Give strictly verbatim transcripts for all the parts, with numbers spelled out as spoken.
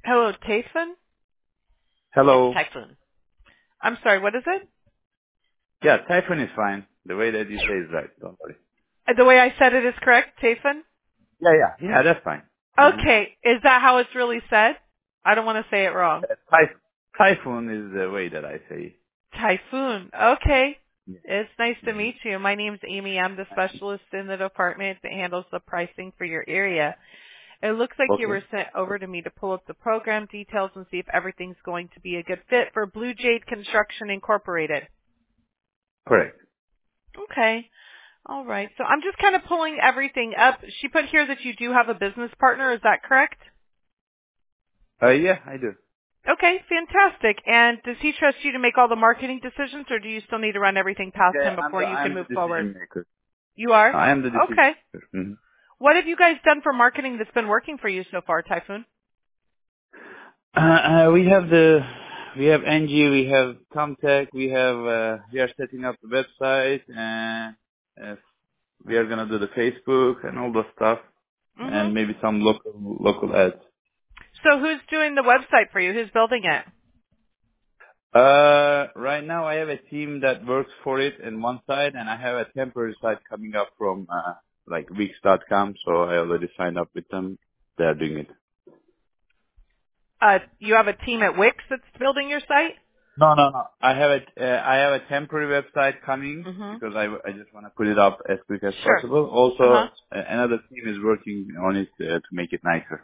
Hello, Typhoon? Hello. Typhoon. I'm sorry, what is it? Yeah, Typhoon is fine. The way that you say is right. Don't worry. Uh, The way I said it is correct, Typhoon? Yeah, yeah. Yeah, that's fine. Uh-huh. Okay, is that how it's really said? I don't want to say it wrong. Uh, Typh- Typhoon is the way that I say. Typhoon. Okay. Yeah. It's nice to Mm-hmm. meet you. My name's Amy. I'm the specialist in the department that handles the pricing for your area. It looks like you Okay. were sent over to me to pull up the program details and see if everything's going to be a good fit for Blue Jade Construction Incorporated. Correct. Okay. All right. So I'm just kind of pulling everything up. She put here that you do have a business partner. Is that correct? Uh, yeah, I do. Okay, fantastic. And does he trust you to make all the marketing decisions, or do you still need to run everything past Yeah, him I'm before the you can I'm the move forward? decision maker. You are? I am the decision Okay. maker. Mm-hmm. What have you guys done for marketing that's been working for you so far, Typhoon? Uh, uh, we have the we have N G, we have Comtech, we have uh, we are setting up the website, and uh, we are gonna do the Facebook and all the stuff, Mm-hmm. and maybe some local local ads. So who's doing the website for you? Who's building it? Uh, right now I have a team that works for it in one side, and I have a temporary site coming up from uh, like Wix dot com. So I already signed up with them. They are doing it. Uh, you have a team at Wix that's building your site? No, no, no. I have a uh, I have a temporary website coming Mm-hmm. because I I just want to put it up as quick as Sure. possible. Also, Uh-huh. uh, another team is working on it uh, to make it nicer.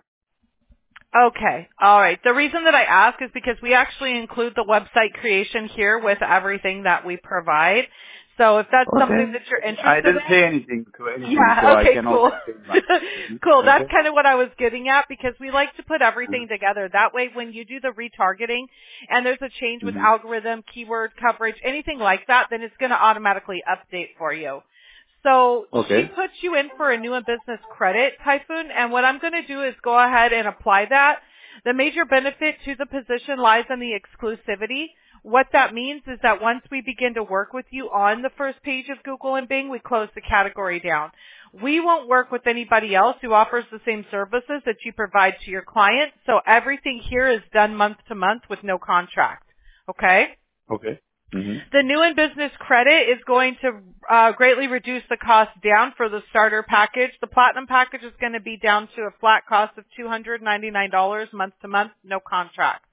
Okay. All right. The reason that I ask is because we actually include the website creation here with everything that we provide. So if that's something Okay. that you're I interested didn't in, say anything to anything, so yeah, I okay, can also cool. say mine. Mhm. Cool. That's Okay. kind of what I was getting at because we like to put everything Mm-hmm. together. That way when you do the retargeting and there's a change with Mm-hmm. algorithm, keyword coverage, anything like that, then it's going to automatically update for you. So she Okay. puts you in for a new and business credit, Typhoon, and what I'm going to do is go ahead and apply that. The major benefit to the position lies in the exclusivity. What that means is that once we begin to work with you on the first page of Google and Bing, we close the category down. We won't work with anybody else who offers the same services that you provide to your client, so everything here is done month to month with no contract. Okay? Okay. Mm-hmm. The new in business credit is going to uh, greatly reduce the cost down for the starter package. The platinum package is going to be down to a flat cost of two hundred ninety-nine dollars month to month, no contract.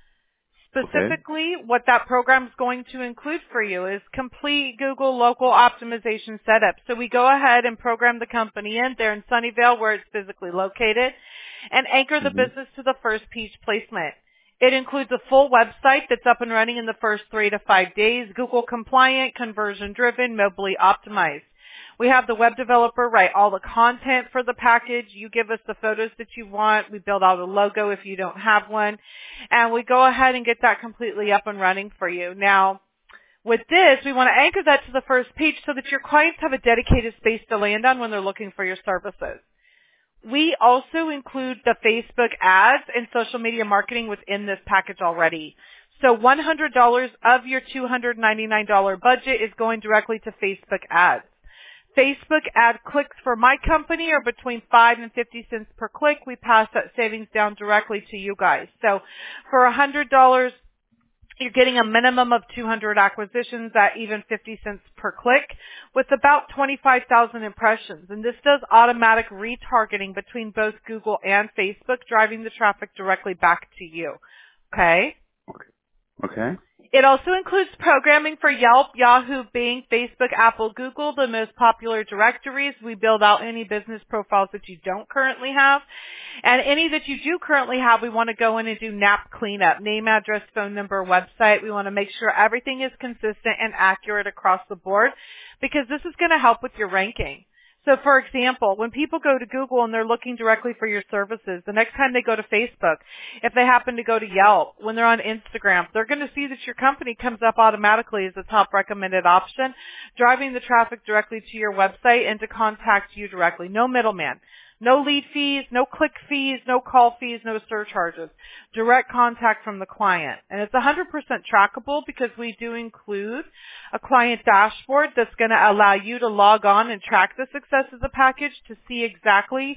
Okay. Specifically, what that program is going to include for you is complete Google local optimization setup. So we go ahead and program the company in there in Sunnyvale where it's physically located and anchor the Mm-hmm. business to the first page placement. It includes a full website that's up and running in the first three to five days, Google compliant, conversion driven, mobily optimized. We have the web developer write all the content for the package. You give us the photos that you want. We build out a logo if you don't have one. And we go ahead and get that completely up and running for you. Now, with this, we want to anchor that to the first page so that your clients have a dedicated space to land on when they're looking for your services. We also include the Facebook ads and social media marketing within this package already. So one hundred dollars of your two hundred ninety-nine dollars budget is going directly to Facebook ads. Facebook ad clicks for my company are between five and fifty cents per click. We pass that savings down directly to you guys. So for one hundred dollars, you're getting a minimum of two hundred acquisitions at even fifty cents per click with about twenty-five thousand impressions. And this does automatic retargeting between both Google and Facebook, driving the traffic directly back to you. Okay? Okay. It also includes programming for Yelp, Yahoo, Bing, Facebook, Apple, Google, the most popular directories. We build out any business profiles that you don't currently have. And any that you do currently have, we want to go in and do N A P cleanup, name, address, phone number, website. We want to make sure everything is consistent and accurate across the board because this is going to help with your ranking. So for example, when people go to Google and they're looking directly for your services, the next time they go to Facebook, if they happen to go to Yelp, when they're on Instagram, they're going to see that your company comes up automatically as a top recommended option, driving the traffic directly to your website and to contact you directly. No middleman. No lead fees, no click fees, no call fees, no surcharges. Direct contact from the client. And it's one hundred percent trackable because we do include a client dashboard that's going to allow you to log on and track the success of the package to see exactly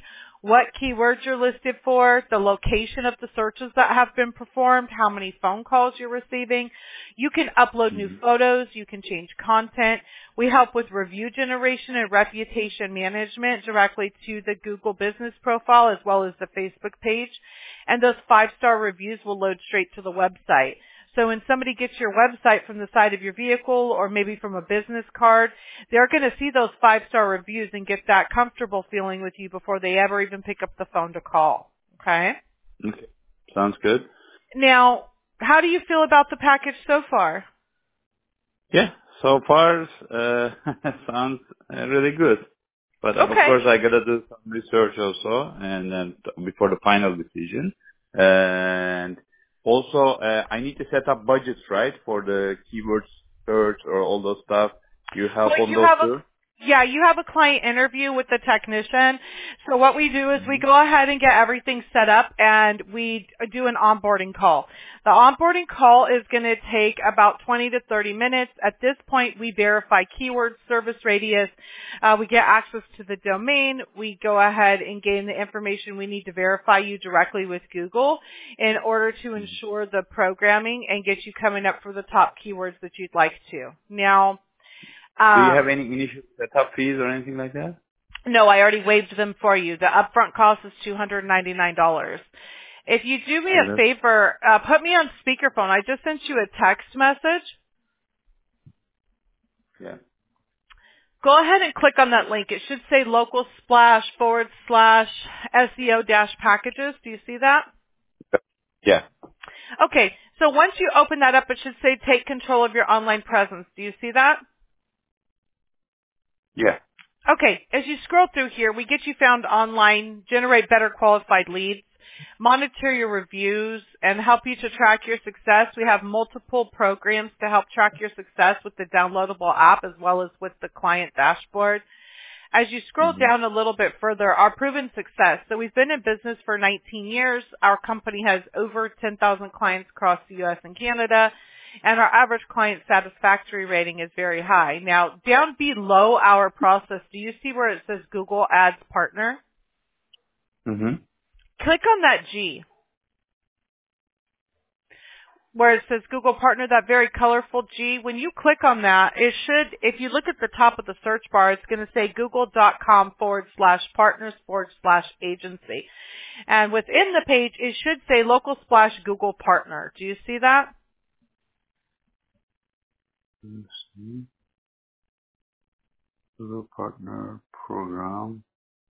what keywords you're listed for, the location of the searches that have been performed, how many phone calls you're receiving. You can upload new Mm-hmm. photos. You can change content. We help with review generation and reputation management directly to the Google business profile as well as the Facebook page. And those five-star reviews will load straight to the website. So when somebody gets your website from the side of your vehicle or maybe from a business card, they're going to see those five-star reviews and get that comfortable feeling with you before they ever even pick up the phone to call. Okay? Okay. Sounds good. Now, how do you feel about the package so far? Yeah. So far, uh, sounds uh, really good. But of Okay. course, I gotta do some research also, and then t- before the final decision. And also, uh, I need to set up budgets, right, for the keyword search or all those stuff. You help Well, on you those have a too? yeah, you have a client interview with the technician. So what we do is we Mm-hmm. go ahead and get everything set up and we do an onboarding call. The onboarding call is going to take about twenty to thirty minutes. At this point, we verify keywords, service radius. Uh, we get access to the domain. We go ahead and gain the information we need to verify you directly with Google in order to ensure the programming and get you coming up for the top keywords that you'd like to. Now, Do you um, have any initial setup fees or anything like that? no, I already waived them for you. The upfront cost is two hundred ninety-nine dollars. If you do me Okay, a that's, favor, uh, put me on speakerphone. I just sent you a text message. yeah. Go ahead and click on that link. It should say local splash forward slash S E O dash packages. Do you see that? Yeah. Okay, so once you open that up, it should say take control of your online presence. Do you see that? Yeah. Okay, as you scroll through here, we get you found online, generate better qualified leads, monitor your reviews, and help you to track your success. We have multiple programs to help track your success with the downloadable app as well as with the client dashboard. As you scroll Mm-hmm. down a little bit further, our proven success. So we've been in business for nineteen years. Our company has over ten thousand clients across the U S and Canada, and our average client satisfactory rating is very high. Now, down below our process, do you see where it says Google Ads Partner? Mm-hmm. Click on that G. Where it says Google Partner, that very colorful G, when you click on that, it should, if you look at the top of the search bar, it's going to say google.com forward slash partners forward slash agency. And within the page, it should say local splash Google Partner. Do you see that? Mm-hmm. Google Partner Program.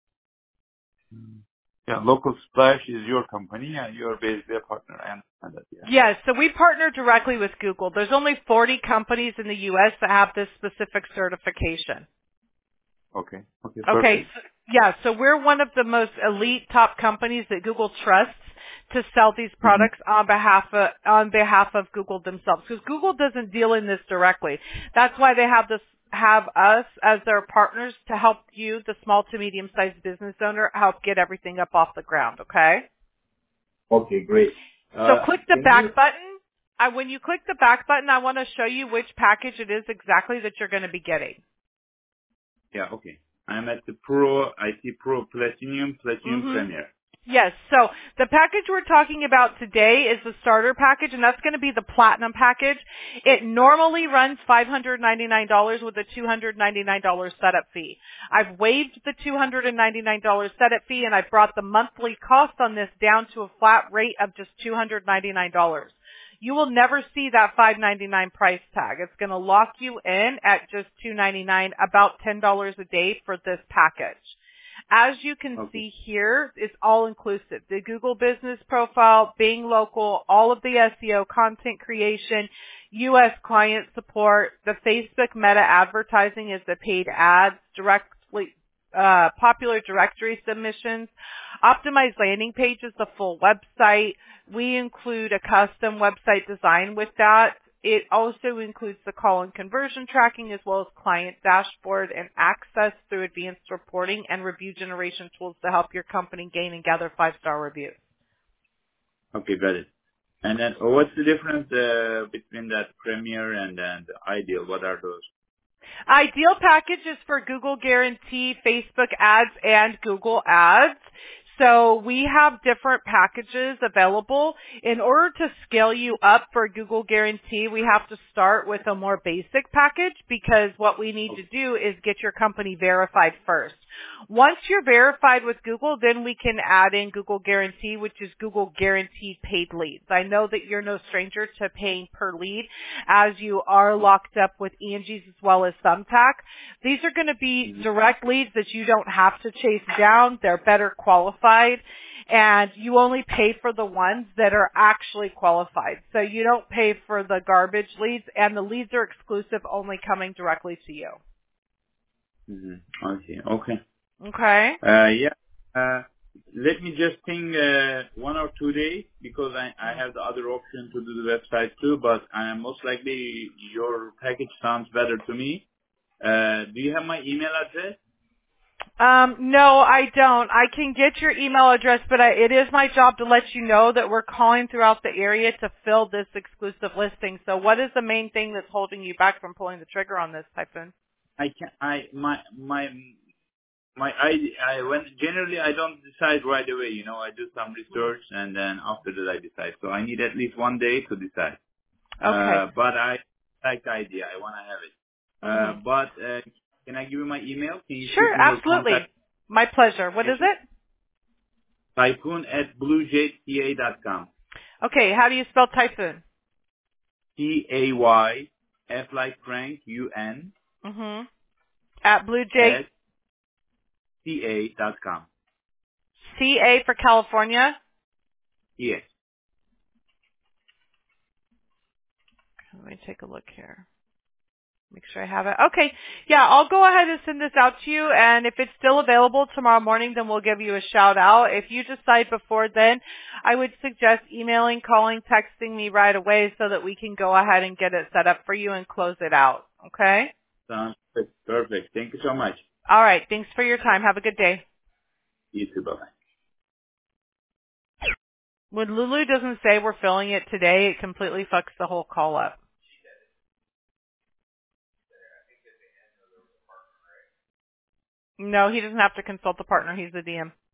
Mm. Yeah, Local Splash is your company. Yeah, you're basically a partner. I understand that. Yeah. Yes, so we partner directly with Google. There's only forty companies in the U S that have this specific certification. Okay. Okay. Okay, Perfect. so, yeah, so we're one of the most elite top companies that Google trusts to sell these Mm-hmm. products on behalf of, on behalf of Google themselves. Because Google doesn't deal in this directly. That's why they have this, have us as their partners to help you, the small to medium sized business owner, help get everything up off the ground, okay? Okay. Great. So Uh, click the can you? back button. I, when you click the back button, I want to show you which package it is exactly that you're going to be getting. Yeah. Okay. I'm at the Pro. I see Pro Platinum, Platinum Mm-hmm. Premier. Yes. So the package we're talking about today is the starter package, and that's going to be the platinum package. It normally runs five hundred ninety-nine dollars with a two hundred ninety-nine dollars setup fee. I've waived the two hundred ninety-nine dollars setup fee, and I've brought the monthly cost on this down to a flat rate of just two hundred ninety-nine dollars. You will never see that five hundred ninety-nine dollars price tag. It's going to lock you in at just two hundred ninety-nine dollars, about ten dollars a day for this package. As you can Okay. see here, it's all inclusive. The Google business profile, being local, all of the S E O content creation, U S client support, the Facebook meta advertising is the paid ads, directly, uh, popular directory submissions, optimized landing pages, the full website. We include a custom website design with that. It also includes the call and conversion tracking as well as client dashboard and access through advanced reporting and review generation tools to help your company gain and gather five-star reviews. Okay. Got it. And then, uh, what's the difference uh, between that Premier and then the Ideal? What are those? Ideal package is for Google Guarantee, Facebook ads, and Google ads. So we have different packages available. In order to scale you up for Google Guarantee, we have to start with a more basic package because what we need to do is get your company verified first. Once you're verified with Google, then we can add in Google Guarantee, which is Google Guaranteed paid leads. I know that you're no stranger to paying per lead as you are locked up with Angie's as well as Thumbtack. These are going to be direct leads that you don't have to chase down. They're better qualified. And you only pay for the ones that are actually qualified. So you don't pay for the garbage leads, and the leads are exclusive, only coming directly to you. Mm-hmm. Okay. Okay. Okay. Uh, yeah. Uh, let me just think uh, one or two days because I, I have the other option to do the website too, but uh, most likely your package sounds better to me. Uh, do you have my email address? Um, no, I don't. I can get your email address, but I, it is my job to let you know that we're calling throughout the area to fill this exclusive listing. So what is the main thing that's holding you back from pulling the trigger on this, Typhoon? I can I my my my I I when generally I don't decide right away. You know, I do some research and then after that I decide. So I need at least one day to decide. Okay. Uh, but I like the idea. I want to have it. Uh, Mm-hmm. but uh, can I give you my email? Can you shoot Sure, me your contact absolutely. My pleasure. What is information? it? Typhoon at bluejayca dot com. Okay, how do you spell Typhoon? T A Y F like Frank U N Mm-hmm. At Blue Jay at C A dot com. C A for California. Yes. Let me take a look here. Make sure I have it. Okay. Yeah, I'll go ahead and send this out to you, and if it's still available tomorrow morning, then we'll give you a shout out. If you decide before then, I would suggest emailing, calling, texting me right away so that we can go ahead and get it set up for you and close it out. Okay? Sounds good. Perfect. Thank you so much. All right. Thanks for your time. Have a good day. You too. Bye-bye. When Lulu doesn't say we're filling it today, it completely fucks the whole call up. No, he doesn't have to consult the partner. He's the D M.